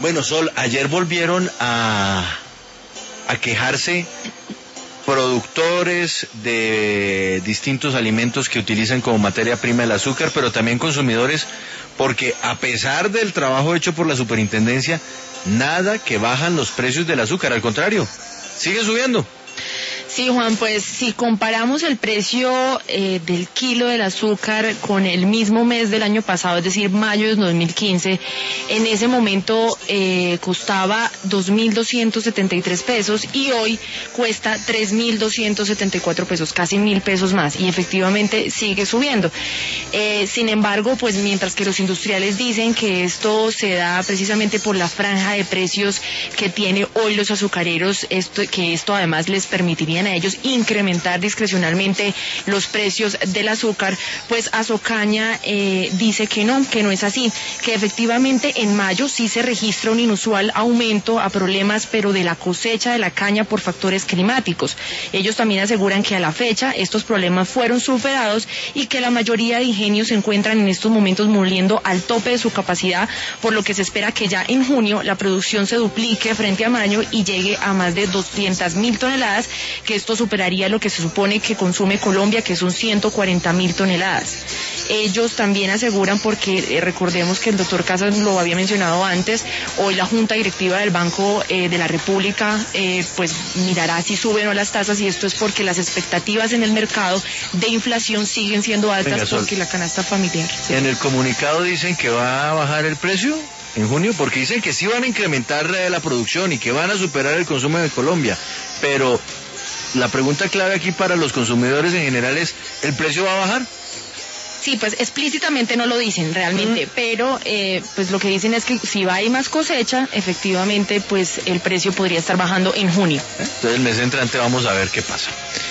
Bueno, Sol, ayer volvieron a quejarse productores de distintos alimentos que utilizan como materia prima el azúcar, pero también consumidores, porque a pesar del trabajo hecho por la superintendencia, nada que bajan los precios del azúcar, al contrario, sigue subiendo. Sí, Juan, pues si comparamos el precio del kilo del azúcar con el mismo mes del año pasado, es decir, mayo de 2015, en ese momento costaba 2.273 pesos y hoy cuesta 3.274 pesos, casi 1.000 pesos más, y efectivamente sigue subiendo. Sin embargo, pues mientras que los industriales dicen que esto se da precisamente por la franja de precios que tiene hoy los azucareros, que esto además les permitiría a ellos incrementar discrecionalmente los precios del azúcar, pues Azocaña dice que no es así, que efectivamente en mayo sí se registra un inusual aumento a problemas, pero de la cosecha de la caña por factores climáticos. Ellos también aseguran que a la fecha estos problemas fueron superados y que la mayoría de ingenios se encuentran en estos momentos moliendo al tope de su capacidad, por lo que se espera que ya en junio la producción se duplique frente a mayo y llegue a más de 200.000 toneladas, que esto superaría lo que se supone que consume Colombia, que son 140.000 toneladas. Ellos también aseguran, porque recordemos que el doctor Casas lo había mencionado antes, hoy la Junta Directiva del Banco de la República pues mirará si suben o las tasas, y esto es porque las expectativas en el mercado de inflación siguen siendo altas. Venga, porque la canasta familiar. ¿Sí? En el comunicado dicen que va a bajar el precio en junio, porque dicen que sí van a incrementar la producción y que van a superar el consumo de Colombia, pero la pregunta clave aquí para los consumidores en general es, ¿el precio va a bajar? Sí, pues explícitamente no lo dicen realmente, pero pues lo que dicen es que si va a ir más cosecha, efectivamente pues el precio podría estar bajando en junio. Entonces el mes entrante vamos a ver qué pasa.